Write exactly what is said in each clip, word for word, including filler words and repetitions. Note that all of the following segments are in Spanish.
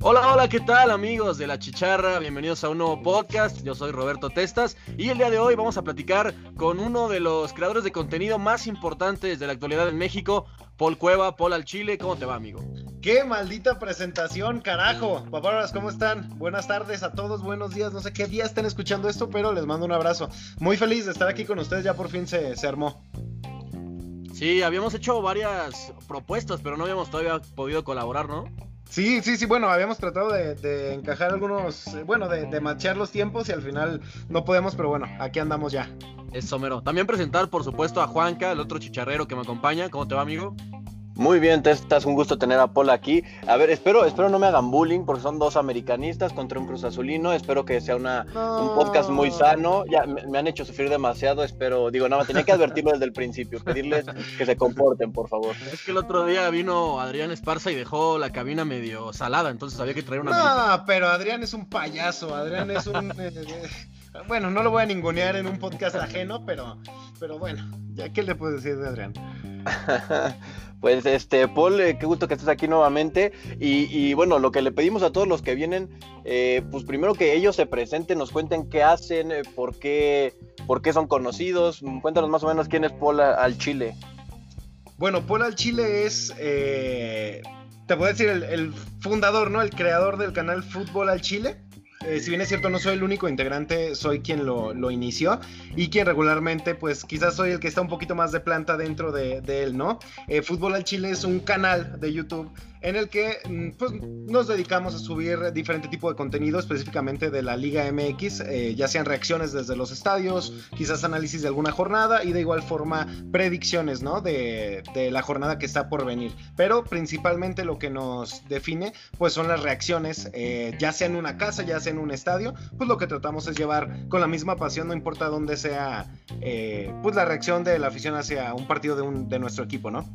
Hola, hola, ¿qué tal amigos de La Chicharra? Bienvenidos a un nuevo podcast, yo soy Roberto Testas y el día de hoy vamos a platicar con uno de los creadores de contenido más importantes de la actualidad en México, Paul Cueva. Paul al Chile, ¿cómo te va, amigo? ¡Qué maldita presentación, carajo! Paparas, ¿cómo están? Buenas tardes a todos, buenos días, no sé qué día estén escuchando esto, pero les mando un abrazo. Muy feliz de estar aquí con ustedes, ya por fin se, se armó. Sí, habíamos hecho varias propuestas, pero no habíamos todavía podido colaborar, ¿no? Sí, sí, sí, bueno, habíamos tratado de, de encajar algunos, eh, bueno, de, de machear los tiempos y al final no podemos, pero bueno, aquí andamos ya. Eso mero. También presentar, por supuesto, a Juanca, el otro chicharrero que me acompaña. ¿Cómo te va, amigo? Muy bien, Testas, un gusto tener a Paul aquí. A ver, espero, espero no me hagan bullying porque son dos americanistas contra un Cruz Azulino. Espero que sea una, no. un podcast muy sano. Ya me, me han hecho sufrir demasiado, espero, digo, nada, tenía que advertirlo desde el principio, pedirles que se comporten, por favor. Es que el otro día vino Adrián Esparza y dejó la cabina medio salada, entonces había que traer una... No, americana. Pero Adrián es un payaso, Adrián es un... eh, bueno, no lo voy a ningunear en un podcast ajeno, pero, pero bueno, ya qué le puedo decir de Adrián. Pues este, Paul, eh, qué gusto que estés aquí nuevamente y, y bueno, lo que le pedimos a todos los que vienen, eh, pues primero que ellos se presenten, nos cuenten qué hacen, eh, por qué, por qué son conocidos. Cuéntanos más o menos quién es Paul al Chile. Bueno, Paul al Chile es, eh, te puedo decir, el, el fundador, ¿no? El creador del canal Fútbol al Chile. Eh, si bien es cierto, no soy el único integrante, soy quien lo, lo inició y quien regularmente, pues quizás soy el que está un poquito más de planta dentro de, de él, ¿no? Eh, Fútbol al Chile es un canal de YouTube en el que pues, nos dedicamos a subir diferente tipo de contenido, específicamente de la Liga M X, eh, ya sean reacciones desde los estadios, quizás análisis de alguna jornada y de igual forma predicciones, ¿no? De, de la jornada que está por venir. Pero principalmente lo que nos define, pues son las reacciones, eh, ya sea en una casa, ya sea en un estadio, pues lo que tratamos es llevar con la misma pasión, no importa dónde sea, eh, pues la reacción de la afición hacia un partido de, un, de nuestro equipo, ¿no?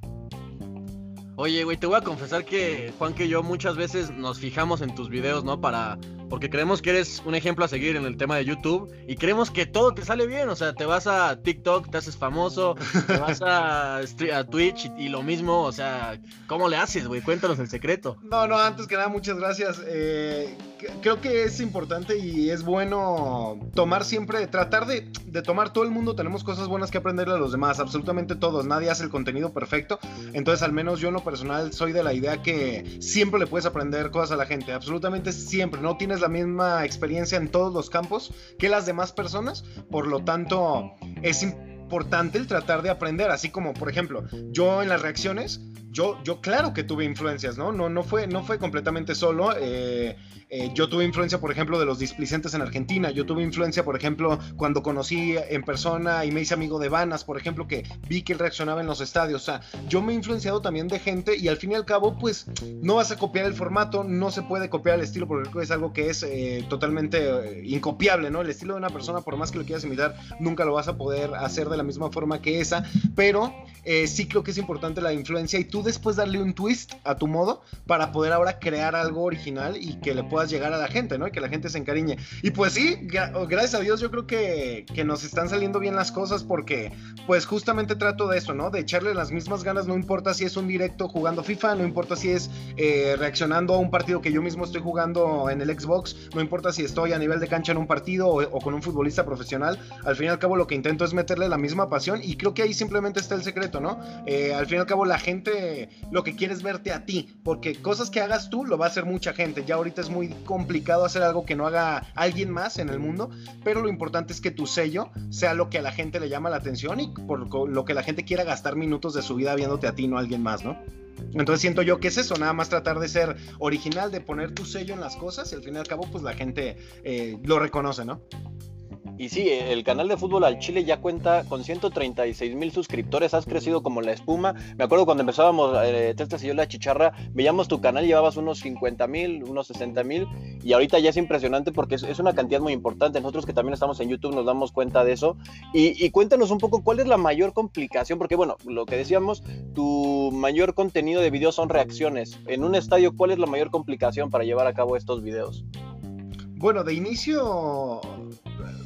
Oye, güey, te voy a confesar que Juan que yo muchas veces nos fijamos en tus videos, ¿no? Para... Porque creemos que eres un ejemplo a seguir en el tema de YouTube y creemos que todo te sale bien, o sea, te vas a TikTok, te haces famoso, te vas a, a Twitch y, y lo mismo, o sea, ¿cómo le haces, güey? Cuéntanos el secreto. No, no, antes que nada, muchas gracias. Eh, creo que es importante y es bueno tomar siempre, tratar de, de tomar, todo el mundo tenemos cosas buenas que aprenderle a los demás, absolutamente todos, nadie hace el contenido perfecto, entonces al menos yo en lo personal soy de la idea que siempre le puedes aprender cosas a la gente, absolutamente siempre, no tienes la misma experiencia en todos los campos que las demás personas, por lo tanto es importante el tratar de aprender, así como por ejemplo yo en las reacciones yo, yo claro que tuve influencias, ¿no? No, no, fue, no fue completamente solo. Eh, eh, yo tuve influencia, por ejemplo, de los displicentes en Argentina. Yo tuve influencia, por ejemplo, cuando conocí en persona y me hice amigo de Vanas, por ejemplo, que vi que él reaccionaba en los estadios. O sea, yo me he influenciado también de gente y al fin y al cabo, pues, no vas a copiar el formato, no se puede copiar el estilo porque creo que es algo que es eh, totalmente eh, incopiable, ¿no? El estilo de una persona, por más que lo quieras imitar, nunca lo vas a poder hacer de la misma forma que esa, pero eh, sí creo que es importante la influencia y tú después darle un twist a tu modo para poder ahora crear algo original y que le puedas llegar a la gente, ¿no? Y que la gente se encariñe. Y pues sí, gra- gracias a Dios yo creo que, que nos están saliendo bien las cosas porque pues justamente trato de eso, ¿no? De echarle las mismas ganas, no importa si es un directo jugando FIFA, no importa si es eh, reaccionando a un partido que yo mismo estoy jugando en el Xbox, no importa si estoy a nivel de cancha en un partido o, o con un futbolista profesional, al fin y al cabo lo que intento es meterle la misma pasión y creo que ahí simplemente está el secreto, ¿no? Eh, al fin y al cabo la gente lo que quiere es verte a ti, porque cosas que hagas tú lo va a hacer mucha gente, ya ahorita es muy complicado hacer algo que no haga alguien más en el mundo, pero lo importante es que tu sello sea lo que a la gente le llama la atención y por lo que la gente quiera gastar minutos de su vida viéndote a ti, no a alguien más, ¿no? Entonces siento yo que es eso, nada más tratar de ser original, de poner tu sello en las cosas y al fin y al cabo pues la gente eh, lo reconoce, ¿no? Y sí, el canal de Fútbol al Chile ya cuenta con ciento treinta y seis mil suscriptores, has crecido como la espuma. Me acuerdo cuando empezábamos, eh, Testas y yo, La Chicharra, veíamos tu canal, llevabas unos cincuenta mil, unos sesenta mil, y ahorita ya es impresionante porque es, es una cantidad muy importante. Nosotros que también estamos en YouTube nos damos cuenta de eso. Y, y cuéntanos un poco cuál es la mayor complicación, porque bueno, lo que decíamos, tu mayor contenido de videos son reacciones. En un estadio, ¿cuál es la mayor complicación para llevar a cabo estos videos? Bueno, de inicio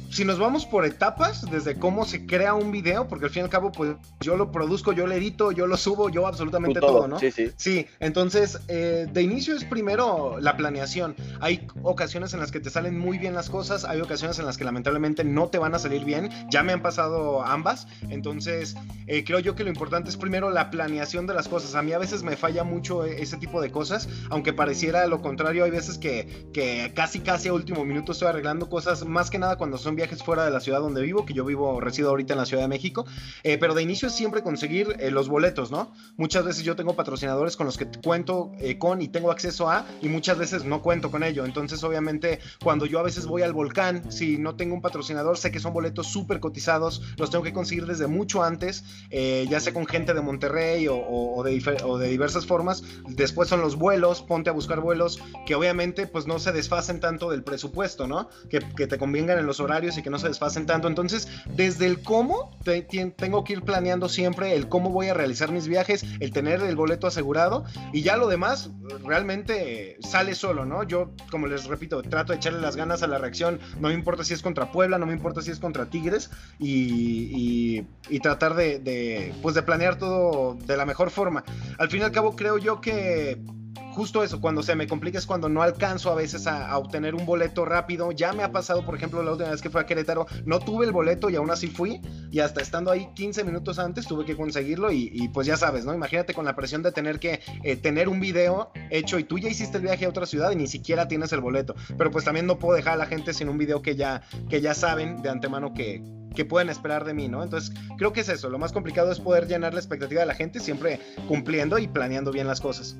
si nos vamos por etapas, desde cómo se crea un video, porque al fin y al cabo, pues yo lo produzco, yo lo edito, yo lo subo, yo absolutamente todo, todo, ¿no? Sí, sí. Sí, entonces, eh, de inicio es primero la planeación. Hay ocasiones en las que te salen muy bien las cosas, hay ocasiones en las que lamentablemente no te van a salir bien, ya me han pasado ambas, entonces eh, creo yo que lo importante es primero la planeación de las cosas. A mí a veces me falla mucho ese tipo de cosas, aunque pareciera lo contrario, hay veces que, que casi casi a último minuto estoy arreglando cosas, más que nada cuando son viajes fuera de la ciudad donde vivo, que yo vivo, resido ahorita en la Ciudad de México, eh, pero de inicio es siempre conseguir eh, los boletos, ¿no? Muchas veces yo tengo patrocinadores con los que cuento eh, con y tengo acceso a, y muchas veces no cuento con ello, entonces obviamente cuando yo a veces voy al volcán, si no tengo un patrocinador, sé que son boletos súper cotizados, los tengo que conseguir desde mucho antes, eh, ya sea con gente de Monterrey o, o, o, de o de diversas formas. Después son los vuelos, ponte a buscar vuelos que obviamente pues no se desfasen tanto del presupuesto, ¿no? Que, que te convengan en los horarios y que no se desfasen tanto. Entonces, desde el cómo, te, te, tengo que ir planeando siempre el cómo voy a realizar mis viajes, el tener el boleto asegurado, y ya lo demás realmente sale solo, ¿no? Yo, como les repito, trato de echarle las ganas a la reacción, no me importa si es contra Puebla, no me importa si es contra Tigres, y, y, y tratar de, de, pues de planear todo de la mejor forma. Al fin y al cabo, creo yo que justo eso, cuando se me complica es cuando no alcanzo a veces a, a obtener un boleto rápido. Ya me ha pasado, por ejemplo, la última vez que fui a Querétaro, no tuve el boleto y aún así fui, y hasta estando ahí quince minutos antes tuve que conseguirlo, y, y pues ya sabes, ¿no? Imagínate con la presión de tener que eh, tener un video hecho y tú ya hiciste el viaje a otra ciudad y ni siquiera tienes el boleto, pero pues también no puedo dejar a la gente sin un video que ya, que ya saben de antemano que, que pueden esperar de mí, ¿no? Entonces creo que es eso, lo más complicado es poder llenar la expectativa de la gente, siempre cumpliendo y planeando bien las cosas.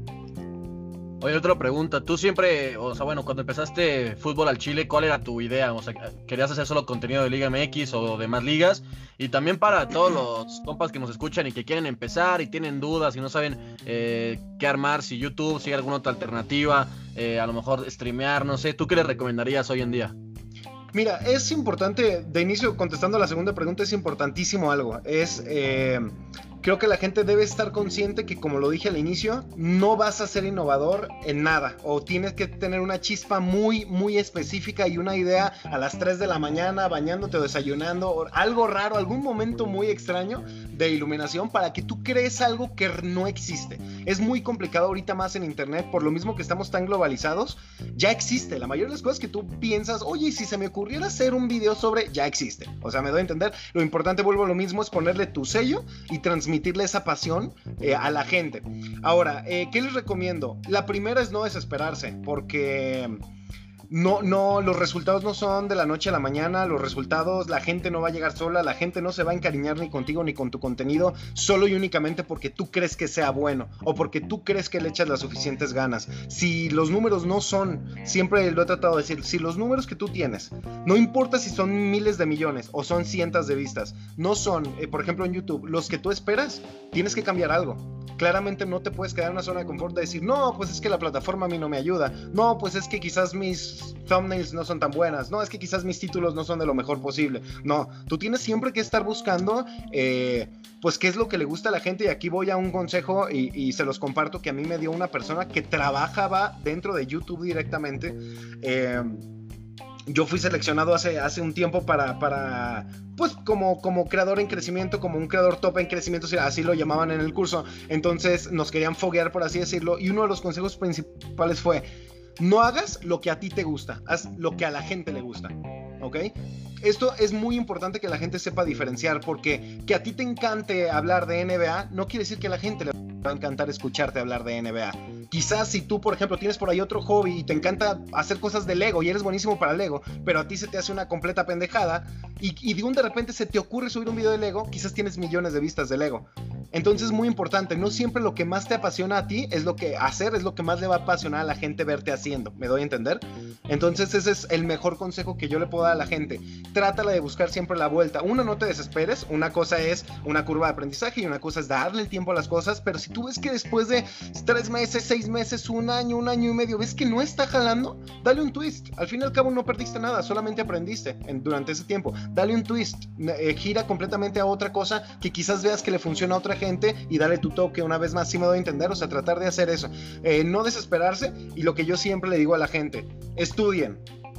Oye, otra pregunta, tú siempre, o sea, bueno, cuando empezaste fútbol al Chile, ¿cuál era tu idea? O sea, ¿querías hacer solo contenido de Liga M X o de más ligas? Y también para todos los compas que nos escuchan y que quieren empezar y tienen dudas y no saben eh, qué armar, si YouTube, si hay alguna otra alternativa, eh, a lo mejor streamear, no sé, ¿tú qué les recomendarías hoy en día? Mira, es importante, de inicio, contestando a la segunda pregunta, es importantísimo algo, es... Eh, creo que la gente debe estar consciente que, como lo dije al inicio, no vas a ser innovador en nada, o tienes que tener una chispa muy, muy específica y una idea a las tres de la mañana, bañándote o desayunando, o algo raro, algún momento muy extraño de iluminación para que tú crees algo que no existe. Es muy complicado ahorita más en internet, por lo mismo que estamos tan globalizados, ya existe. La mayoría de las cosas que tú piensas, oye, si se me ocurriera hacer un video sobre, ya existe. O sea, me doy a entender, lo importante, vuelvo a lo mismo, es ponerle tu sello y transmitir transmitirle esa pasión eh, a la gente. Ahora, eh, ¿qué les recomiendo? La primera es no desesperarse, porque no, no, los resultados no son de la noche a la mañana, los resultados, la gente no va a llegar sola, la gente no se va a encariñar ni contigo ni con tu contenido solo y únicamente porque tú crees que sea bueno o porque tú crees que le echas las suficientes ganas. Si los números no son, siempre lo he tratado de decir, si los números que tú tienes, no importa si son miles de millones o son cientos de vistas, no son, eh, por ejemplo en YouTube, los que tú esperas, tienes que cambiar algo. Claramente no te puedes quedar en una zona de confort de decir, no, pues es que la plataforma a mí no me ayuda, no, pues es que quizás mis thumbnails no son tan buenas, no, es que quizás mis títulos no son de lo mejor posible. No, tú tienes siempre que estar buscando eh, pues qué es lo que le gusta a la gente, y aquí voy a un consejo y, y se los comparto que a mí me dio una persona que trabajaba dentro de YouTube directamente. eh, Yo fui seleccionado hace, hace un tiempo para, para pues como, como creador en crecimiento, como un creador top en crecimiento, así lo llamaban en el curso. Entonces nos querían foguear, por así decirlo, y uno de los consejos principales fue: no hagas lo que a ti te gusta, haz lo que a la gente le gusta, ¿ok? Esto es muy importante que la gente sepa diferenciar, porque que a ti te encante hablar de N B A no quiere decir que a la gente le va a encantar escucharte hablar de N B A. Quizás si tú, por ejemplo, tienes por ahí otro hobby y te encanta hacer cosas de Lego y eres buenísimo para Lego, pero a ti se te hace una completa pendejada y, y de un de repente se te ocurre subir un video de Lego, quizás tienes millones de vistas de Lego. Entonces es muy importante, no siempre lo que más te apasiona a ti es lo que hacer, es lo que más le va a apasionar a la gente verte haciendo, ¿me doy a entender? Entonces ese es el mejor consejo que yo le puedo dar a la gente. Trátala de buscar siempre la vuelta. Uno, no te desesperes, una cosa es una curva de aprendizaje y una cosa es darle el tiempo a las cosas, pero si tú ves que después de tres meses, seis meses, un año, un año y medio, ves que no está jalando, dale un twist. Al fin y al cabo no perdiste nada, solamente aprendiste en, durante ese tiempo. Dale un twist, eh, gira completamente a otra cosa que quizás veas que le funciona a otra gente y dale tu toque una vez más. Si me doy a entender, o sea, tratar de hacer eso, eh, no desesperarse. Y lo que yo siempre le digo a la gente: estudien.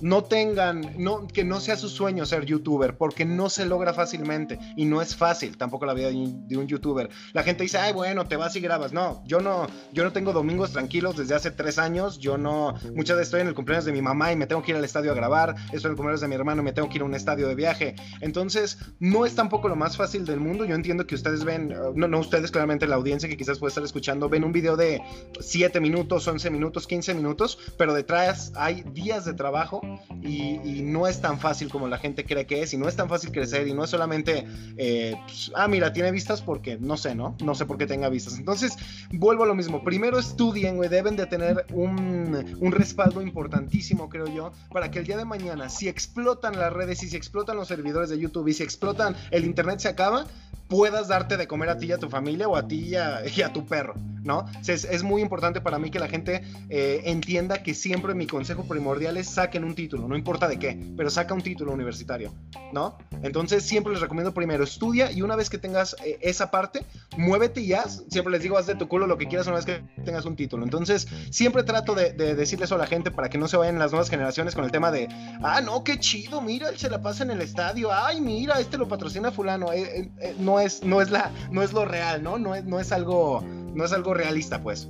no tengan, no, que no sea su sueño ser youtuber, porque no se logra fácilmente y no es fácil tampoco la vida de un, de un youtuber. La gente dice, ay, bueno, te vas y grabas. No, yo no, yo no tengo domingos tranquilos desde hace tres años. Yo no, muchas veces estoy en el cumpleaños de mi mamá y me tengo que ir al estadio a grabar. Estoy en el cumpleaños de mi hermano y me tengo que ir a un estadio de viaje. Entonces, no es tampoco lo más fácil del mundo. Yo entiendo que ustedes ven, no, no ustedes, claramente la audiencia que quizás puede estar escuchando, ven un video de siete minutos, once minutos, quince minutos, pero detrás hay días de trabajo y, y no es tan fácil como la gente cree que es, y no es tan fácil crecer, y no es solamente eh, pues, ah, mira, tiene vistas porque no sé, ¿no? No sé por qué tenga vistas. Entonces, vuelvo a lo mismo. Primero estudien, güey, deben de tener un, un respaldo importantísimo, creo yo, para que el día de mañana, si explotan las redes y si explotan los servidores de YouTube y si explotan, el internet se acaba, puedas darte de comer a ti y a tu familia, o a ti y a, y a tu perro, ¿no? Es, es muy importante para mí que la gente eh, entienda que siempre mi consejo primordial es saquen un título, no importa de qué, pero saca un título universitario, ¿no? Entonces siempre les recomiendo primero estudia, y una vez que tengas eh, esa parte, muévete y haz. Siempre les digo, haz de tu culo lo que quieras una vez que tengas un título. Entonces siempre trato de, de decirle eso a la gente para que no se vayan las nuevas generaciones con el tema de, ah, no, qué chido, mira, él se la pasa en el estadio, ay, mira, este lo patrocina fulano. Eh, eh, eh, no es, no es la, no es lo real, ¿no? No es, no es algo, no es algo realista, pues.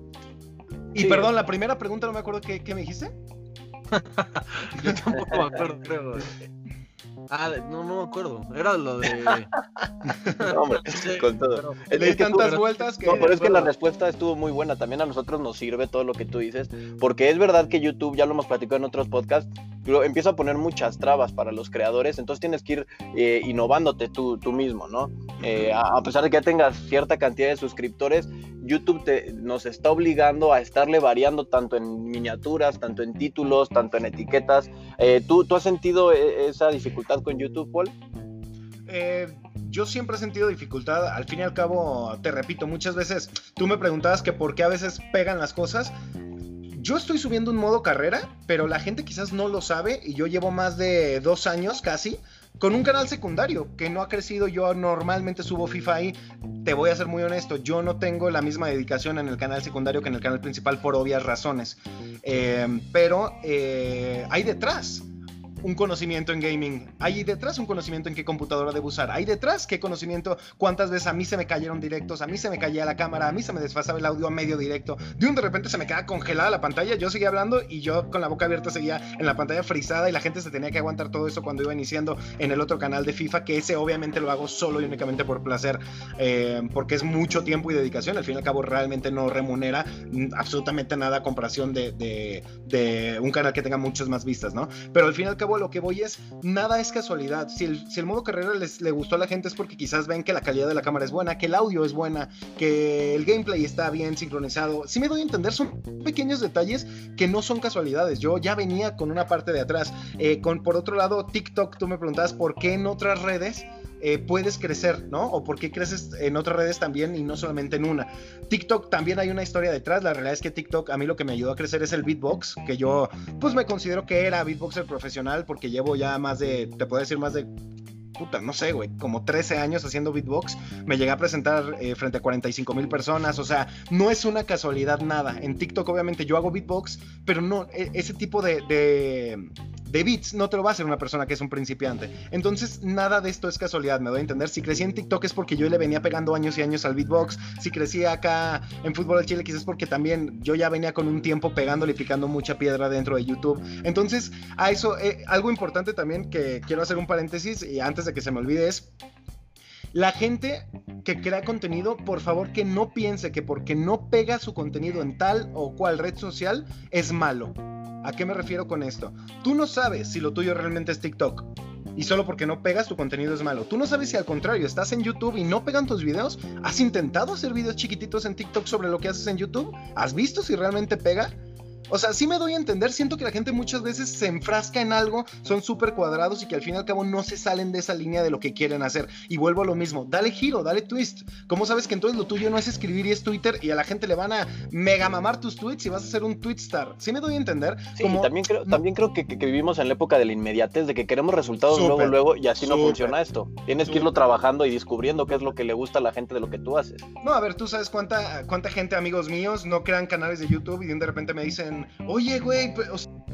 Y sí, perdón, la primera pregunta no me acuerdo qué, qué me dijiste. Yo tampoco me acuerdo, creo. Ah, no, no me acuerdo. Era lo de. No, hombre, sí, con todo. Le di tantas tú, vueltas que. No, pero es que la respuesta estuvo muy buena. También a nosotros nos sirve todo lo que tú dices. Porque es verdad que YouTube, ya lo hemos platicado en otros podcasts, empieza a poner muchas trabas para los creadores. Entonces tienes que ir eh, innovándote tú, tú mismo, ¿no? Eh, a, a pesar de que ya tengas cierta cantidad de suscriptores, YouTube te, nos está obligando a estarle variando tanto en miniaturas, tanto en títulos, tanto en etiquetas. Eh, ¿tú, ¿Tú has sentido esa dificultad con YouTube, Paul? Eh, yo siempre he sentido dificultad. Al fin y al cabo, te repito, muchas veces tú me preguntabas que por qué a veces pegan las cosas. Yo estoy subiendo un modo carrera, pero la gente quizás no lo sabe, y yo llevo más de dos años casi con un canal secundario que no ha crecido. Yo normalmente subo FIFA ahí. Te voy a ser muy honesto, yo no tengo la misma dedicación en el canal secundario que en el canal principal por obvias razones. Eh, pero eh, hay detrás un conocimiento en gaming, hay detrás un conocimiento en qué computadora debo usar, hay detrás qué conocimiento, cuántas veces a mí se me cayeron directos, a mí se me caía la cámara, a mí se me desfasaba el audio a medio directo, de un de repente se me queda congelada la pantalla, yo seguía hablando y yo con la boca abierta seguía en la pantalla frisada, y la gente se tenía que aguantar todo eso cuando iba iniciando en el otro canal de FIFA, que ese obviamente lo hago solo y únicamente por placer, eh, porque es mucho tiempo y dedicación. Al fin y al cabo realmente no remunera absolutamente nada a comparación de, de, de un canal que tenga muchas más vistas, ¿no? Pero al fin y al cabo lo que voy es, nada es casualidad. Si el, si el modo carrera les le gustó a la gente es porque quizás ven que la calidad de la cámara es buena, que el audio es buena, que el gameplay está bien sincronizado. Si me doy a entender, son pequeños detalles que no son casualidades. Yo ya venía con una parte de atrás. Eh, con, por otro lado, TikTok, tú me preguntabas por qué en otras redes Eh, puedes crecer, ¿no? O por qué creces en otras redes también y no solamente en una. TikTok también hay una historia detrás. La realidad es que TikTok, a mí lo que me ayudó a crecer es el beatbox, que yo pues me considero que era beatboxer profesional, porque llevo ya más de, te puedo decir más de puta, no sé, güey, como trece años haciendo beatbox. Me llegué a presentar eh, frente a cuarenta y cinco mil personas. O sea, no es una casualidad nada. En TikTok obviamente yo hago beatbox, pero no, ese tipo de, de, de beats no te lo va a hacer una persona que es un principiante. Entonces nada de esto es casualidad, me doy a entender. Si crecí en TikTok es porque yo le venía pegando años y años al beatbox. Si crecí acá en Fútbol al Chile quizás porque también yo ya venía con un tiempo pegándole y picando mucha piedra dentro de YouTube. Entonces a eso, eh, algo importante también que quiero hacer un paréntesis y antes de que se me olvide es: la gente que crea contenido, por favor que no piense que porque no pega su contenido en tal o cual red social es malo. ¿A qué me refiero con esto? Tú no sabes si lo tuyo realmente es TikTok y solo porque no pegas tu contenido es malo. Tú no sabes si al contrario estás en YouTube y no pegan tus videos. ¿Has intentado hacer videos chiquititos en TikTok sobre lo que haces en YouTube? ¿Has visto si realmente pega? O sea, sí me doy a entender, siento que la gente muchas veces se enfrasca en algo, son súper cuadrados y que al fin y al cabo no se salen de esa línea de lo que quieren hacer. Y vuelvo a lo mismo, dale giro, dale twist. ¿Cómo sabes que entonces lo tuyo no es escribir y es Twitter y a la gente le van a mega mamar tus tweets y vas a ser un tweet star? ¿Sí me doy a entender? Sí, Como... también creo, no... también creo que, que, que vivimos en la época de la inmediatez, de que queremos resultados super, luego, luego y así super, no funciona esto. Tienes super. que irlo trabajando y descubriendo qué es lo que le gusta a la gente de lo que tú haces. No, a ver, tú sabes cuánta, cuánta gente, amigos míos, no crean canales de YouTube y de repente me dicen, oye, güey,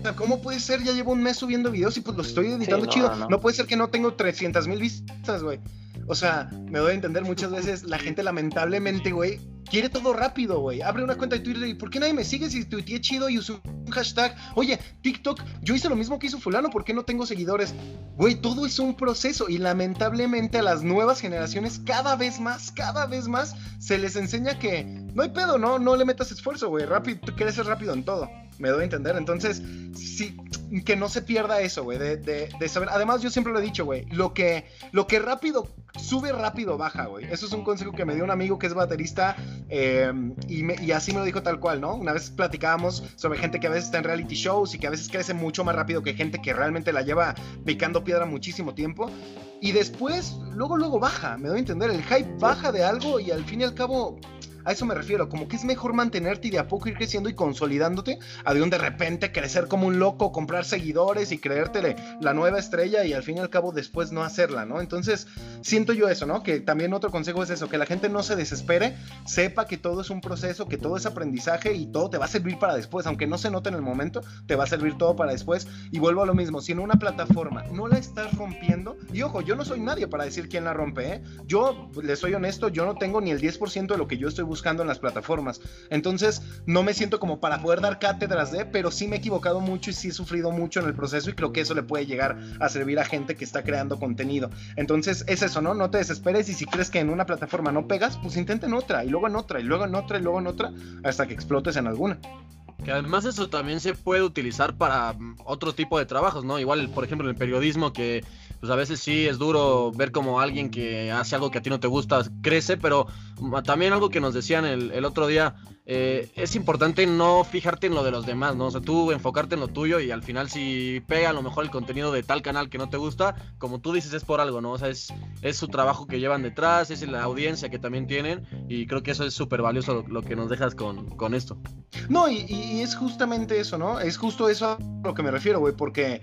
sea, ¿cómo puede ser? Ya llevo un mes subiendo videos y pues los estoy editando Sí, no, chido. no, no. No puede ser que no tengo trescientas mil vistas, güey. O sea, me doy a entender muchas veces, la gente lamentablemente, güey, quiere todo rápido, güey. Abre una cuenta de Twitter y ¿por qué nadie me sigue si tuiteé chido y uso un hashtag? Oye, TikTok, yo hice lo mismo que hizo fulano, ¿por qué no tengo seguidores? Güey, todo es un proceso y lamentablemente a las nuevas generaciones cada vez más, cada vez más se les enseña que no hay pedo, no, no le metas esfuerzo, güey. Rápido, tú quieres ser rápido en todo. Me doy a entender, entonces, sí, que no se pierda eso, güey, de, de, de saber. Además, yo siempre lo he dicho, güey, lo que, lo que rápido sube, rápido baja, güey. Eso es un consejo que me dio un amigo que es baterista eh, y, me, y así me lo dijo tal cual, ¿no? Una vez platicábamos sobre gente que a veces está en reality shows y que a veces crece mucho más rápido que gente que realmente la lleva picando piedra muchísimo tiempo. Y después, luego, luego baja, me doy a entender. El hype baja de algo y al fin y al cabo... A eso me refiero, como que es mejor mantenerte y de a poco ir creciendo y consolidándote a de un de repente crecer como un loco, comprar seguidores y creértele la nueva estrella y al fin y al cabo después no hacerla, ¿no? Entonces, siento yo eso, ¿no? Que también otro consejo es eso, que la gente no se desespere, sepa que todo es un proceso, que todo es aprendizaje y todo te va a servir para después, aunque no se note en el momento, te va a servir todo para después. Y vuelvo a lo mismo, si en una plataforma no la estás rompiendo, y ojo, yo no soy nadie para decir quién la rompe, ¿eh? Yo, les soy honesto, yo no tengo ni el diez por ciento de lo que yo estoy buscando en las plataformas, entonces no me siento como para poder dar cátedras de, pero sí me he equivocado mucho y sí he sufrido mucho en el proceso y creo que eso le puede llegar a servir a gente que está creando contenido. Entonces es eso, ¿no? No te desesperes y si crees que en una plataforma no pegas, pues intenta en otra y luego en otra y luego en otra y luego en otra hasta que explotes en alguna. Que además eso también se puede utilizar para otro tipo de trabajos, ¿no? Igual, por ejemplo, en el periodismo, que pues a veces sí es duro ver como alguien que hace algo que a ti no te gusta crece, pero también algo que nos decían el, el otro día, eh, es importante no fijarte en lo de los demás, ¿no? O sea, tú enfocarte en lo tuyo y al final si pega a lo mejor el contenido de tal canal que no te gusta, como tú dices, es por algo, ¿no? O sea, es, es su trabajo que llevan detrás, es la audiencia que también tienen y creo que eso es súper valioso lo, lo que nos dejas con, con esto. No, y, y es justamente eso, ¿no? Es justo eso a lo que me refiero, güey, porque...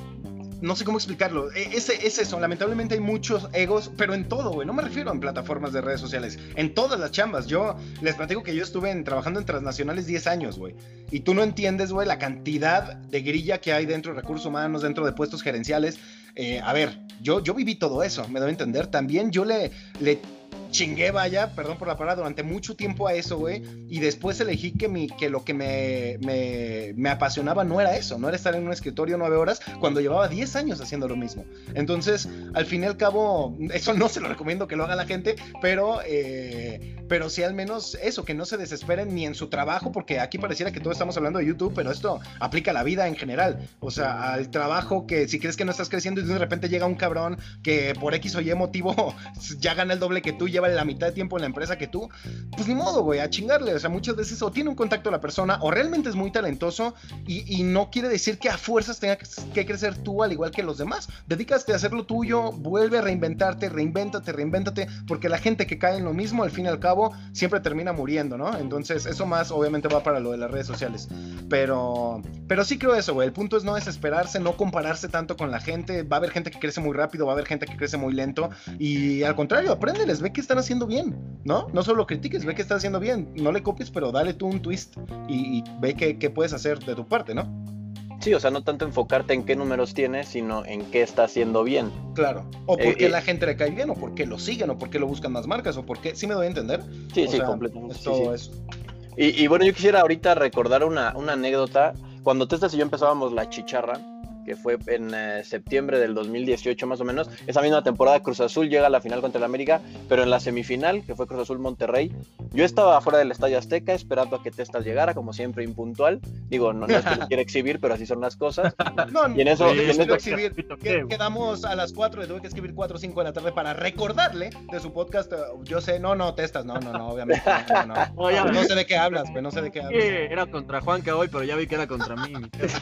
No sé cómo explicarlo, es, es eso, lamentablemente hay muchos egos, pero en todo, güey, no me refiero en plataformas de redes sociales, en todas las chambas. Yo les platico que yo estuve en, trabajando en transnacionales diez años, güey, y tú no entiendes, güey, la cantidad de grilla que hay dentro de recursos humanos, dentro de puestos gerenciales. Eh, a ver, yo, yo viví todo eso, me doy a entender, también yo le... le chingué, vaya, perdón por la palabra, durante mucho tiempo a eso, güey, y después elegí que, mi, que lo que me, me, me apasionaba no era eso, no era estar en un escritorio nueve horas cuando llevaba diez años haciendo lo mismo. Entonces, al fin y al cabo, eso no se lo recomiendo que lo haga la gente, pero, eh, pero sí al menos eso, que no se desesperen ni en su trabajo, porque aquí pareciera que todos estamos hablando de YouTube, pero esto aplica a la vida en general, o sea, al trabajo, que si crees que no estás creciendo y de repente llega un cabrón que por X o Y motivo ya gana el doble que tú, lleva la mitad de tiempo en la empresa que tú, pues ni modo, güey, a chingarle. O sea, muchas veces o tiene un contacto la persona o realmente es muy talentoso y, y no quiere decir que a fuerzas tenga que crecer tú al igual que los demás. Dedícate a hacer lo tuyo, vuelve a reinventarte, reinvéntate, reinvéntate, porque la gente que cae en lo mismo, al fin y al cabo, siempre termina muriendo, ¿no? Entonces, eso más obviamente va para lo de las redes sociales. Pero, pero sí creo eso, güey. El punto es no desesperarse, no compararse tanto con la gente. Va a haber gente que crece muy rápido, va a haber gente que crece muy lento y al contrario, apréndeles, ve que están haciendo bien, ¿no? No solo critiques, ve que están haciendo bien, no le copies, pero dale tú un twist y, y ve qué, qué puedes hacer de tu parte, ¿no? Sí, o sea, no tanto enfocarte en qué números tienes, sino en qué está haciendo bien. Claro, o por Eh, qué eh, la gente le cae bien, o por qué lo siguen, o por qué lo buscan más marcas, o por qué, ¿sí me doy a entender? Sí, O sí, sea, completamente. es sí, todo sí. eso. Y, y bueno, yo quisiera ahorita recordar una, una anécdota. Cuando Testas y yo empezábamos La Chicharra, que fue en eh, septiembre del dos mil dieciocho más o menos, esa misma temporada Cruz Azul llega a la final contra el América, pero en la semifinal, que fue Cruz Azul Monterrey, yo estaba afuera del Estadio Azteca esperando a que Testas llegara, como siempre impuntual. Digo, no, no es que lo quiera exhibir, pero así son las cosas. No, Y en eso, sí, y en quiero eso- exhibir, que- quedamos a las cuatro, le tuve que escribir cuatro o cinco de la tarde para recordarle de su podcast. eh, Yo sé, no, no, Testas, no, no, no, obviamente, no, no, no. No, ya- No sé de qué hablas, güey, no sé de qué Sí, hablas. era contra Juanca hoy, pero ya vi que era contra mí.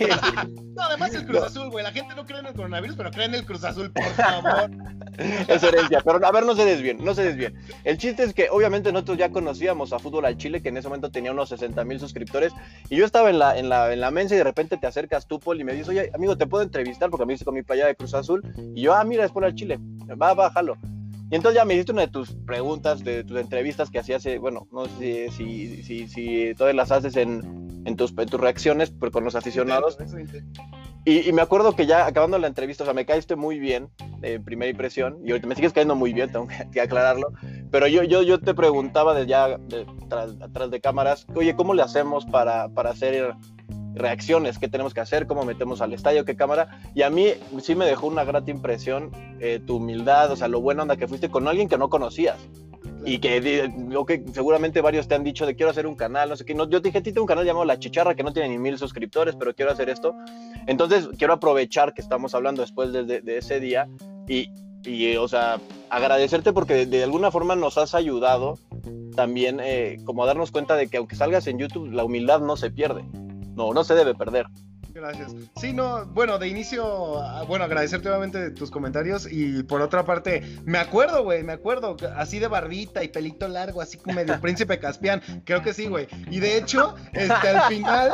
No, además el Cruz Azul, güey, la gente no cree en el coronavirus, pero cree en el Cruz Azul, por favor. es herencia, pero a ver, no se desvíen, no se desvíen. El chiste es que obviamente nosotros ya conocíamos a Fútbol al Chile, que en ese momento tenía unos sesenta mil suscriptores, y yo estaba en la, en, la, en la mensa y de repente te acercas tú, Paul, y me dices, oye, amigo, ¿te puedo entrevistar? Porque me dice con mi playa de Cruz Azul, y yo, ah, mira, es Fútbol al Chile, va, va, jalo. Y entonces ya me hiciste una de tus preguntas, de tus entrevistas que hacías, eh, bueno, no sé si, si, si, si todas las haces en... en tus, en tus reacciones pues, con los aficionados. Y, y me acuerdo que ya acabando la entrevista, o sea, me caíste muy bien de primera impresión, y ahorita me sigues cayendo muy bien, tengo que, que aclararlo, pero yo, yo, yo te preguntaba de ya de, tras, atrás de cámaras, oye, ¿cómo le hacemos para, para hacer reacciones? ¿Qué tenemos que hacer? ¿Cómo metemos al estadio? ¿Qué cámara? Y a mí sí me dejó una grata impresión eh, tu humildad, o sea, lo buena onda que fuiste con alguien que no conocías. Y que, okay, seguramente varios te han dicho de quiero hacer un canal, no sé qué. No, yo te dije, tengo un canal llamado La Chicharra que no tiene ni mil suscriptores, pero quiero hacer esto. Entonces, quiero aprovechar que estamos hablando después de, de, de ese día y, y, o sea, agradecerte porque de, de alguna forma nos has ayudado también eh, como a darnos cuenta de que aunque salgas en YouTube, la humildad no se pierde. No, no se debe perder. Gracias. Sí, no, bueno, de inicio, bueno, agradecerte nuevamente tus comentarios y por otra parte, me acuerdo, güey, me acuerdo, así de barbita y pelito largo, así como medio príncipe Caspian, creo que sí, güey. Y de hecho, este, al final,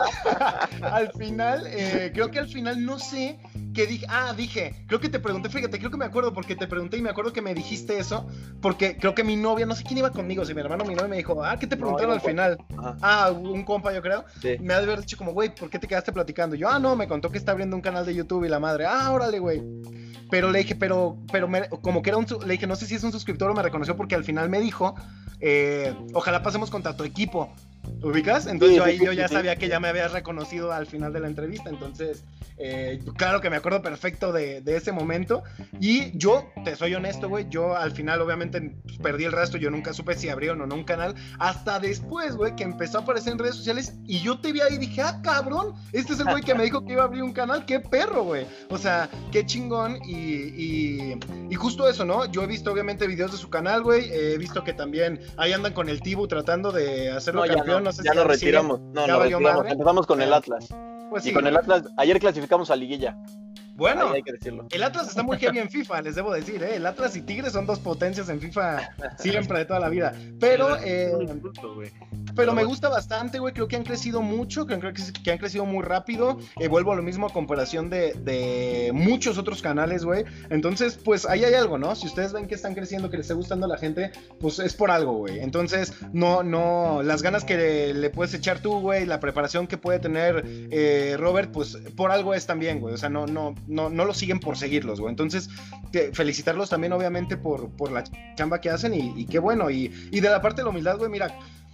al final, eh, creo que al final, no sé, que dije, ah, dije, creo que te pregunté, fíjate, creo que me acuerdo porque te pregunté y me acuerdo que me dijiste eso, porque creo que mi novia, no sé quién iba conmigo, si mi hermano o mi novia me dijo, ah, ¿qué te preguntaron no, al final? Ajá. Ah, un compa, yo creo, sí. Me ha de haber dicho como, güey, ¿por qué te quedaste platicando? Yo, ah, no, me contó que está abriendo un canal de YouTube y la madre, ah, órale, güey. Pero le dije, pero, pero me, como que era un, le dije, no sé si es un suscriptor o me reconoció porque al final me dijo, eh, ojalá pasemos contra tu equipo. ¿Ubicas? Entonces sí, yo ahí sí, yo ya sí, sabía sí. que ya me habías reconocido al final de la entrevista, entonces eh, claro que me acuerdo perfecto de, de ese momento y yo, te soy honesto, güey, yo al final obviamente perdí el rastro, yo nunca supe si abrieron o no un canal, hasta después, güey, que empezó a aparecer en redes sociales y yo te vi ahí y dije, ah, cabrón, este es el güey que me dijo que iba a abrir un canal, qué perro, güey, o sea, qué chingón y, y, y justo eso, ¿no? Yo he visto obviamente videos de su canal, güey, he visto que también ahí andan con el Tibu tratando de hacerlo no, campeón, no, no sé ya si nos retiramos, siguen. no, nos retiramos, madre. Empezamos con el Atlas. Pues y sí, con el Atlas, ayer clasificamos a Liguilla. Bueno, hay que decirlo. El Atlas está muy heavy en FIFA, les debo decir, ¿eh? El Atlas y Tigres son dos potencias en FIFA siempre de toda la vida. Pero, eh, pero me gusta bastante, güey. Creo que han crecido mucho, creo que, que han crecido muy rápido. Eh, vuelvo a lo mismo a comparación de, de muchos otros canales, güey. Entonces, pues ahí hay algo, ¿no? Si ustedes ven que están creciendo, que les está gustando a la gente, pues es por algo, güey. Entonces, no, no, las ganas que le, le puedes echar tú, güey, la preparación que puede tener eh, Robert, pues por algo es también, güey. O sea, no, no. No, no lo siguen por seguirlos, güey. Entonces, que, felicitarlos también, obviamente, por, por la chamba que hacen y, y qué bueno. Y, y de la parte de la humildad, güey, mira,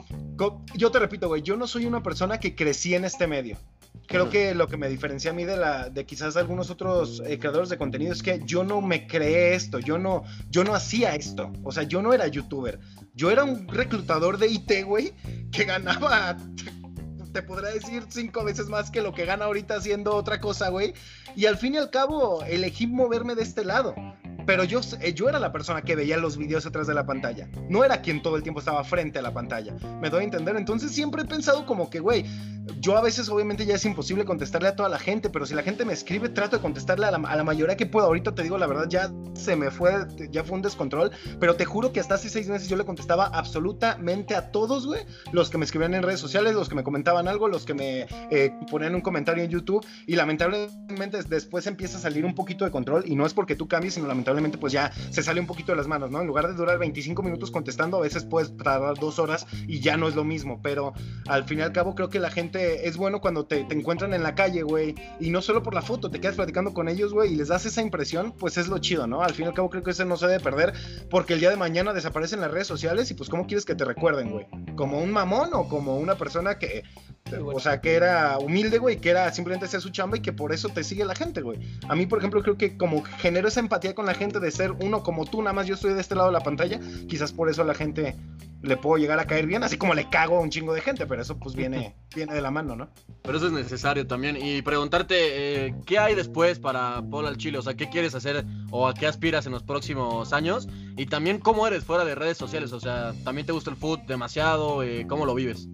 yo te repito, güey, yo no soy una persona que crecí en este medio. Creo uh-huh. que lo que me diferencia a mí de, la, de quizás algunos otros eh, creadores de contenido es que yo no me creé esto, yo no, yo no hacía esto. O sea, yo no era youtuber. Yo era un reclutador de I T, güey, que ganaba... te podrá decir cinco veces más que lo que gana ahorita haciendo otra cosa, güey. Y al fin y al cabo, elegí moverme de este lado. Pero yo, yo era la persona que veía los videos atrás de la pantalla. No era quien todo el tiempo estaba frente a la pantalla. ¿Me doy a entender? Entonces siempre he pensado como que, güey, yo a veces obviamente ya es imposible contestarle a toda la gente, pero si la gente me escribe, trato de contestarle a la, a la mayoría que puedo. Ahorita te digo la verdad, ya se me fue, ya fue un descontrol, pero te juro que hasta hace seis meses yo le contestaba absolutamente a todos, güey, los que me escribían en redes sociales, los que me comentaban algo, los que me eh, ponían un comentario en YouTube, y lamentablemente después empieza a salir un poquito de control, y no es porque tú cambies, sino lamentablemente pues ya se sale un poquito de las manos, ¿no? En lugar de durar veinticinco minutos contestando, a veces puedes tardar dos horas y ya no es lo mismo, pero al fin y al cabo creo que la gente es bueno cuando te, te encuentran en la calle, güey, y no solo por la foto, te quedas platicando con ellos, güey, y les das esa impresión, pues es lo chido, ¿no? Al fin y al cabo creo que eso no se debe perder, porque el día de mañana desaparecen las redes sociales y pues ¿cómo quieres que te recuerden, güey? ¿Como un mamón o como una persona que... o sea, que era humilde, güey, que era simplemente hacer su chamba y que por eso te sigue la gente, güey? A mí, por ejemplo, creo que como genero esa empatía con la gente de ser uno como tú, nada más yo estoy de este lado de la pantalla, quizás por eso a la gente le puedo llegar a caer bien, así como le cago a un chingo de gente, pero eso pues viene, viene de la mano, ¿no? Pero eso es necesario también, y preguntarte, eh, ¿qué hay después para Paul al Chile? O sea, ¿qué quieres hacer o a qué aspiras en los próximos años? Y también, ¿cómo eres fuera de redes sociales? O sea, ¿también te gusta el fútbol demasiado? Eh, ¿Cómo lo vives?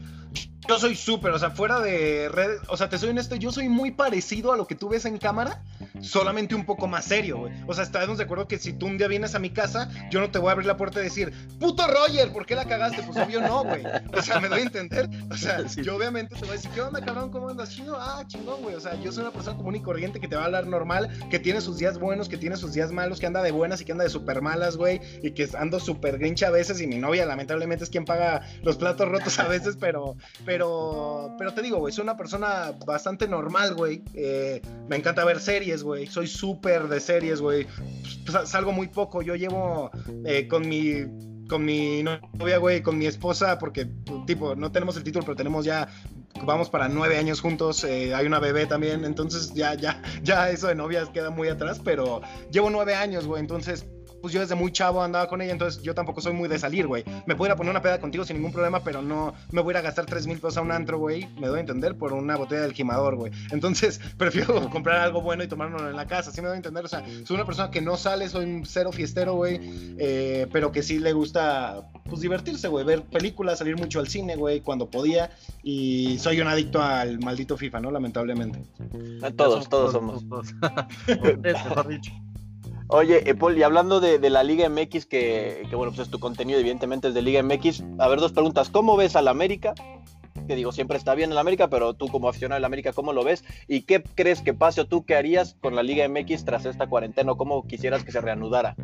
Yo soy súper, o sea, fuera de redes, o sea, te soy honesto, yo soy muy parecido a lo que tú ves en cámara, solamente un poco más serio, güey. O sea, estamos de acuerdo que si tú un día vienes a mi casa, yo no te voy a abrir la puerta y decir, puto Roger, ¿por qué la cagaste? Pues obvio no, güey. O sea, me doy a entender. O sea, sí. Yo obviamente te voy a decir, ¿qué onda, cabrón? ¿Cómo andas? Chido, ah, chingón, güey. O sea, yo soy una persona común y corriente que te va a hablar normal, que tiene sus días buenos, que tiene sus días malos, que anda de buenas y que anda de súper malas, güey, y que ando súper grincha a veces, y mi novia lamentablemente es quien paga los platos rotos a veces, pero, pero, pero te digo, güey, soy una persona bastante normal, güey. Eh, me encanta ver series, güey. Soy súper de series, güey. Pues, salgo muy poco. Yo llevo eh, con mi con mi novia, güey, con mi esposa, porque, tipo, no tenemos el título, pero tenemos ya, vamos para nueve años juntos, eh, hay una bebé también, entonces ya, ya, ya eso de novias queda muy atrás, pero llevo nueve años, güey, entonces... pues yo desde muy chavo andaba con ella, entonces yo tampoco soy muy de salir, güey. Me puedo ir a poner una peda contigo sin ningún problema, pero no me voy a ir a gastar tres mil pesos a un antro, güey, me doy a entender, por una botella del Jimador, güey. Entonces, prefiero comprar algo bueno y tomármelo en la casa, ¿sí me doy a entender? O sea, soy una persona que no sale, soy un cero fiestero, güey, eh, pero que sí le gusta, pues, divertirse, güey, ver películas, salir mucho al cine, güey, cuando podía, y soy un adicto al maldito FIFA, ¿no? Lamentablemente. Todos, todos somos. Todos. Mejor dicho. Oye, eh, Paul, y hablando de, de la Liga M X, que, que bueno, pues es tu contenido, evidentemente es de Liga M X, a ver, dos preguntas. ¿Cómo ves al América? Que digo, siempre está bien el América, pero tú como aficionado del América, ¿cómo lo ves? ¿Y qué crees que pase o tú qué harías con la Liga M X tras esta cuarentena, o cómo quisieras que se reanudara?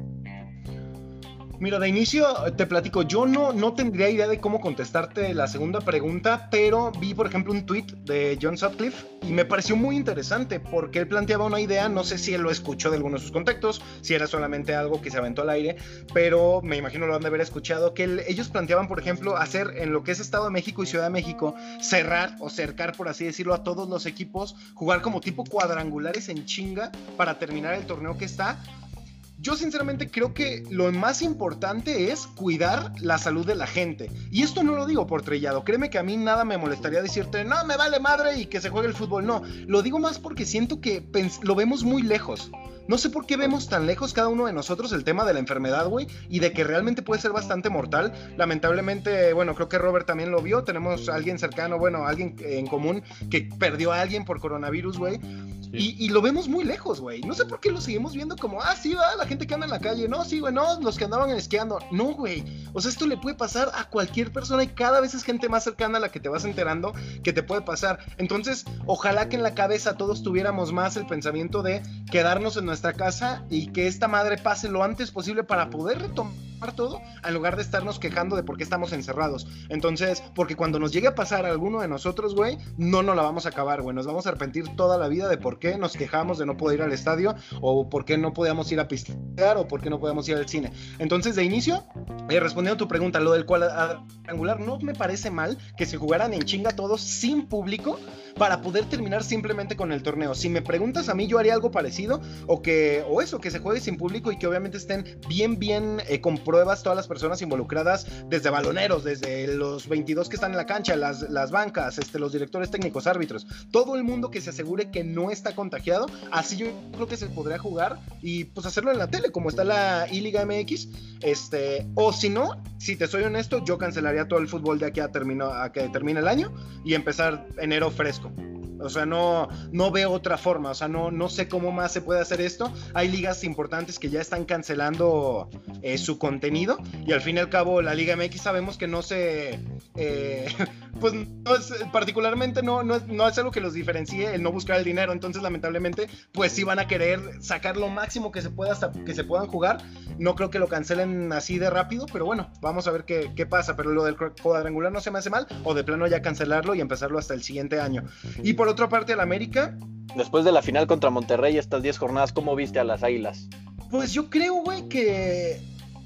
Mira, de inicio te platico, yo no, no tendría idea de cómo contestarte la segunda pregunta, pero vi, por ejemplo, un tweet de John Sutcliffe y me pareció muy interesante porque él planteaba una idea, no sé si él lo escuchó de alguno de sus contextos, si era solamente algo que se aventó al aire, pero me imagino lo han de haber escuchado, que él, ellos planteaban, por ejemplo, hacer en lo que es Estado de México y Ciudad de México, cerrar o cercar, por así decirlo, a todos los equipos, jugar como tipo cuadrangulares en chinga para terminar el torneo que está. Yo sinceramente creo que lo más importante es cuidar la salud de la gente. Y esto no lo digo por trillado. Créeme que a mí nada me molestaría decirte, no, me vale madre y que se juegue el fútbol. No, lo digo más porque siento que lo vemos muy lejos. No sé por qué vemos tan lejos cada uno de nosotros el tema de la enfermedad, güey, y de que realmente puede ser bastante mortal. Lamentablemente, bueno, creo que Robert también lo vio. Tenemos a alguien cercano, bueno, alguien en común que perdió a alguien por coronavirus, güey. Sí. Y, y lo vemos muy lejos, güey. No sé por qué lo seguimos viendo como, ah, sí, va, la gente que anda en la calle. No, sí, güey, no, los que andaban esquiando. No, güey. O sea, esto le puede pasar a cualquier persona y cada vez es gente más cercana a la que te vas enterando que te puede pasar. Entonces, ojalá que en la cabeza todos tuviéramos más el pensamiento de quedarnos en nuestra casa y que esta madre pase lo antes posible para poder retomar todo, en lugar de estarnos quejando de por qué estamos encerrados. Entonces, porque cuando nos llegue a pasar a alguno de nosotros, güey, no nos la vamos a acabar, güey, nos vamos a arrepentir toda la vida de por qué nos quejamos de no poder ir al estadio, o por qué no podíamos ir a pistear, o por qué no podíamos ir al cine. Entonces, de inicio, eh, respondiendo a tu pregunta, lo del cuadrangular, no me parece mal que se jugaran en chinga todos sin público para poder terminar simplemente con el torneo. Si me preguntas a mí, yo haría algo parecido, o que, o eso, que se juegue sin público y que obviamente estén bien, bien eh, con pruebas todas las personas involucradas, desde baloneros, desde los veintidós que están en la cancha, las, las bancas, este, los directores técnicos, árbitros, todo el mundo que se asegure que no está contagiado. Así yo creo que se podría jugar y pues hacerlo en la tele, como está la I-Liga M X, este, o si no, si te soy honesto, yo cancelaría todo el fútbol de aquí a, termino, a que termine el año y empezar enero fresco. O sea, no, no veo otra forma, o sea, no, no sé cómo más se puede hacer esto. Hay ligas importantes que ya están cancelando eh, su contenido y al fin y al cabo la Liga M X sabemos que no se... Eh, pues no es, particularmente no, no, es, no es algo que los diferencie el no buscar el dinero, entonces lamentablemente pues sí van a querer sacar lo máximo que se pueda hasta que se puedan jugar. No creo que lo cancelen así de rápido, pero bueno, vamos a ver qué, qué pasa. Pero lo del cuadrangular no se me hace mal, o de plano ya cancelarlo y empezarlo hasta el siguiente año. Y por otra parte, al América, después de la final contra Monterrey, estas diez jornadas, ¿cómo viste a las Águilas? Pues yo creo, güey, que...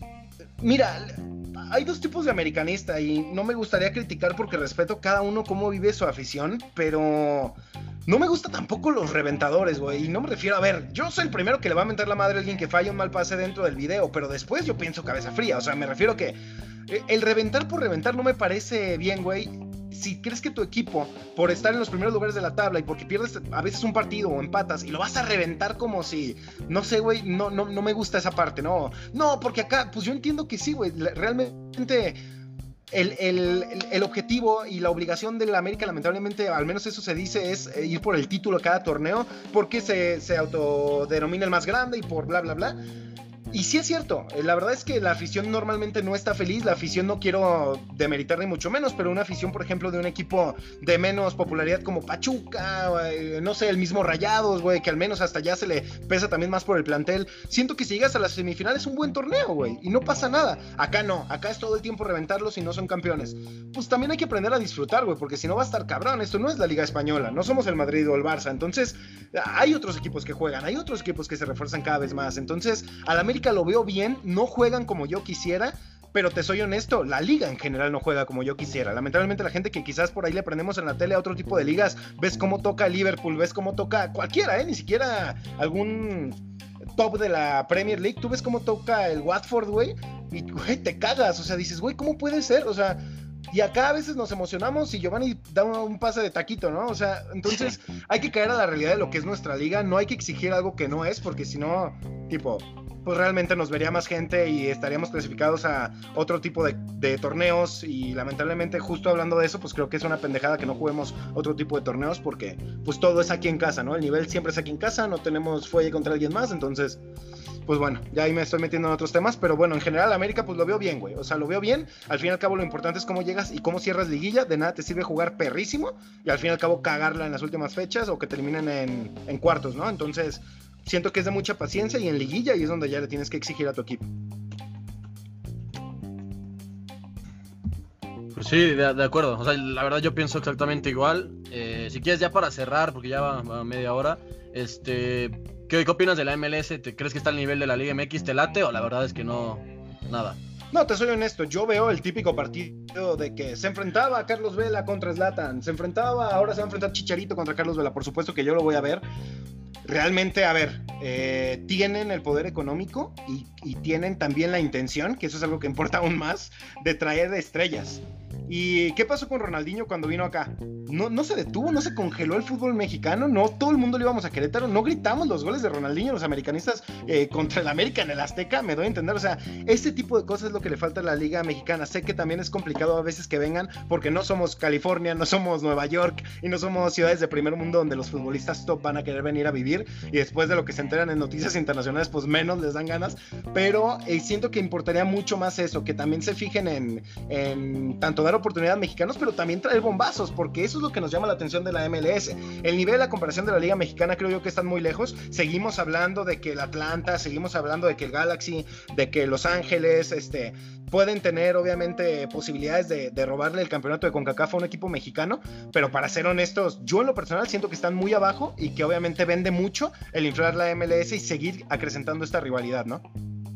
Mira, hay dos tipos de americanista y no me gustaría criticar porque respeto cada uno cómo vive su afición, pero... no me gusta tampoco los reventadores, güey, y no me refiero a ver, yo soy el primero que le va a mentar la madre a alguien que falla un mal pase dentro del video, pero después yo pienso cabeza fría, o sea, me refiero que el reventar por reventar no me parece bien, güey. Si crees que tu equipo, por estar en los primeros lugares de la tabla y porque pierdes a veces un partido o empatas y lo vas a reventar como si, no sé, güey, no, no, no me gusta esa parte, no, no, porque acá, pues yo entiendo que sí, güey, realmente... El, el, el objetivo y la obligación de la América, lamentablemente, al menos eso se dice, es ir por el título cada torneo, porque se, se autodenomina el más grande y por bla, bla, bla. Y sí es cierto, la verdad es que la afición normalmente no está feliz, la afición no quiero demeritar ni mucho menos, pero una afición, por ejemplo, de un equipo de menos popularidad como Pachuca, no sé, el mismo Rayados, güey, que al menos hasta ya se le pesa también más por el plantel, siento que si llegas a las semifinales es un buen torneo, güey, y no pasa nada. Acá no, acá es todo el tiempo reventarlos y no son campeones. Pues también hay que aprender a disfrutar, güey, porque si no va a estar cabrón, esto no es la Liga Española, no somos el Madrid o el Barça, entonces hay otros equipos que juegan, hay otros equipos que se refuerzan cada vez más, entonces al América lo veo bien, no juegan como yo quisiera, pero te soy honesto, la liga en general no juega como yo quisiera. Lamentablemente la gente que quizás por ahí le aprendemos en la tele a otro tipo de ligas, ves cómo toca Liverpool, ves cómo toca cualquiera, ¿eh? Ni siquiera algún top de la Premier League, tú ves cómo toca el Watford, güey, y güey, te cagas, o sea, dices, güey, ¿cómo puede ser? O sea, y acá a veces nos emocionamos y Giovanni da un, un pase de taquito, ¿no? O sea, entonces hay que caer a la realidad de lo que es nuestra liga, no hay que exigir algo que no es, porque si no, tipo, pues realmente nos vería más gente y estaríamos clasificados a otro tipo de, de torneos, y lamentablemente justo hablando de eso, pues creo que es una pendejada que no juguemos otro tipo de torneos, porque pues todo es aquí en casa, ¿no? El nivel siempre es aquí en casa, no tenemos fuelle contra alguien más, entonces pues bueno, ya ahí me estoy metiendo en otros temas, pero bueno, en general América pues lo veo bien, güey, o sea, lo veo bien. Al fin y al cabo lo importante es cómo llegas y cómo cierras liguilla. De nada te sirve jugar perrísimo y al fin y al cabo cagarla en las últimas fechas o que terminen en, en cuartos, ¿no? Entonces siento que es de mucha paciencia y en liguilla, y es donde ya le tienes que exigir a tu equipo. Pues sí, de, de acuerdo, o sea, la verdad yo pienso exactamente igual. Eh, si quieres, ya para cerrar, porque ya va, va media hora, este... ¿Qué, ¿Qué opinas de la M L S? ¿Te crees que está al nivel de la Liga M X? ¿Te late o la verdad es que no? Nada. No, te soy honesto, yo veo el típico partido de que se enfrentaba a Carlos Vela contra Zlatan, se enfrentaba, ahora se va a enfrentar Chicharito contra Carlos Vela, por supuesto que yo lo voy a ver. Realmente, a ver, eh, tienen el poder económico y, y tienen también la intención, que eso es algo que importa aún más, de traer estrellas. ¿Y qué pasó con Ronaldinho cuando vino acá? No, no se detuvo, no se congeló el fútbol mexicano, no todo el mundo le íbamos a Querétaro, no gritamos los goles de Ronaldinho, los americanistas eh, contra el América en el Azteca, me doy a entender. O sea, este tipo de cosas es lo que le falta a la Liga Mexicana. Sé que también es complicado a veces que vengan, porque no somos California, no somos Nueva York y no somos ciudades de primer mundo donde los futbolistas top van a querer venir a vivir, y después de lo que se enteran en noticias internacionales pues menos les dan ganas, pero eh, siento que importaría mucho más eso, que también se fijen en, en tanto dar oportunidad a mexicanos, pero también traer bombazos, porque eso es lo que nos llama la atención de la M L S. El nivel, la comparación de la Liga Mexicana, creo yo que están muy lejos. Seguimos hablando de que el Atlanta, seguimos hablando de que el Galaxy, de que Los Ángeles, este, pueden tener obviamente posibilidades de, de robarle el campeonato de CONCACAF a un equipo mexicano, pero para ser honestos, yo en lo personal siento que están muy abajo y que obviamente vende mucho el inflar la M L S y seguir acrecentando esta rivalidad, ¿no?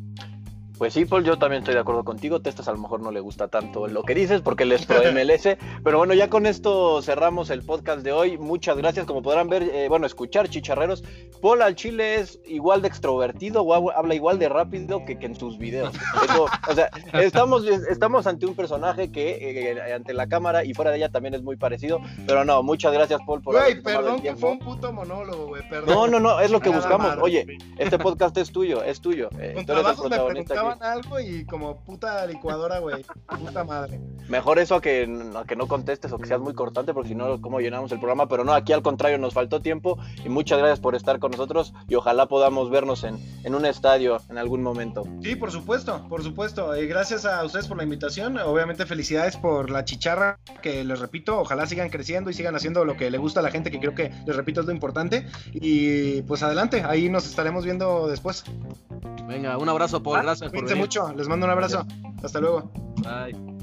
Pues sí, Paul, yo también estoy de acuerdo contigo. Testas a lo mejor no le gusta tanto lo que dices porque él es pro M L S, pero bueno, ya con esto cerramos el podcast de hoy. Muchas gracias. Como podrán ver, eh, bueno, escuchar, chicharreros, Paul al chile es igual de extrovertido o habla igual de rápido que, que en sus videos. Eso, o sea, estamos, estamos ante un personaje que eh, ante la cámara y fuera de ella también es muy parecido, pero no, muchas gracias, Paul, por Güey, perdón que fue un puto monólogo, güey, perdón. No, no, no, es lo que buscamos. Madre, Oye, güey. Este podcast es tuyo, es tuyo. Eh, Con trabajos me preguntaban algo y como puta licuadora, güey, puta madre. Mejor eso a que, a que no contestes o que seas muy cortante, porque si no, ¿cómo llenamos el programa? Pero no, aquí al contrario, nos faltó tiempo y muchas gracias por estar con nosotros y ojalá podamos vernos en, en un estadio en algún momento. Sí, por supuesto, por supuesto. Eh, gracias a ustedes por la invitación. Obviamente felicidades por la chicharra, que les repito, ojalá sigan creciendo y sigan haciendo lo que le gusta a la gente, que creo que, les repito, es lo importante. Y pues adelante, ahí nos estaremos viendo después. Venga, un abrazo, Paul, Ah, gracias por cuídense venir. mucho, les mando un abrazo. Hasta luego. Bye.